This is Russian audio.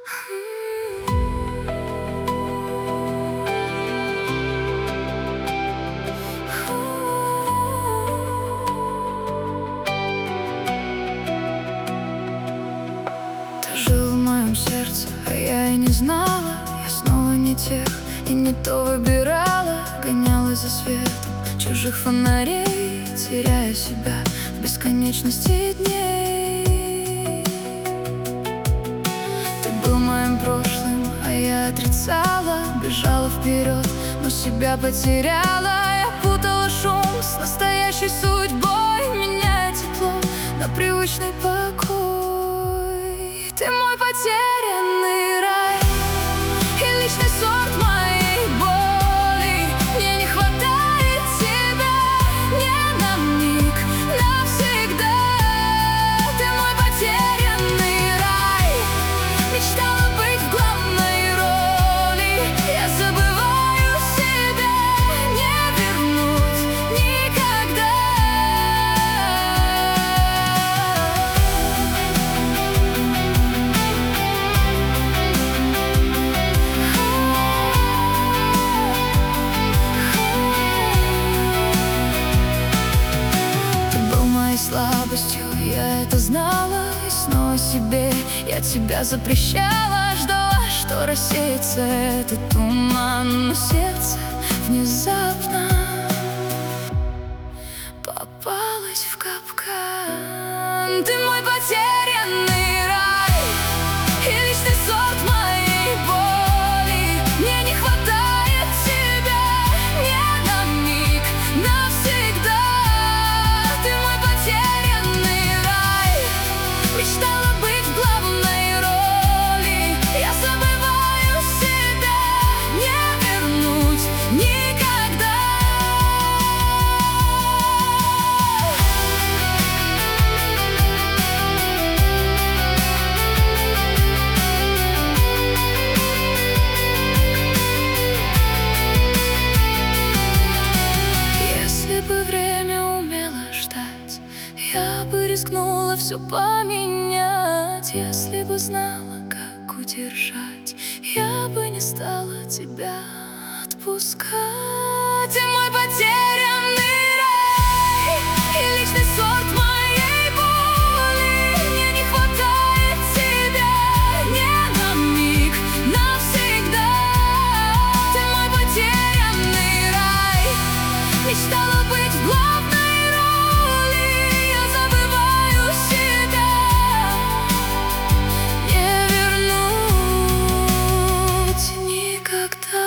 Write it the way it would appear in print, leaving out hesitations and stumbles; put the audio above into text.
Ты жил в моем сердце, а я и не знала. Я снова не тех и не то выбирала. Гонялась за светом чужих фонарей, теряя себя в бесконечности дней. Ты был моим прошлым, а я отрицала. Бежала вперед, но себя потеряла. Я путала шум с настоящей судьбой, меняя тепло на привычный покой. Ты мой потерянный рай и личный сорт моей боли. Мне не хватает тебя ни на миг, навсегда. Ты мой потерянный рай, мечтала быть в главной роли. Я забываю себя, не вернуть никогда. Ты был моей слабостью, я это знала. И снова себе я тебя запрещала. Ждала, что рассеется этот туман, но сердце внезапно попалось в капкан. Ты мой потерянный рай и личный сорт моей боли. Мне не хватает тебя ни на миг, навсегда. Ты мой потерянный рай, мечтала быть в главной роли. Я забываю себя, не вернуть никогда. Если бы время умело ждать, я бы рискнула все поменять. Если бы знала, как удержать, я бы не стала тебя отпускать. Ты мой потерянный рай и личный сорт моей боли. Мне не хватает тебя ни на миг, навсегда. Ты мой потерянный рай, мечтала быть в главной роли. Я забываю себя, не вернуть никогда.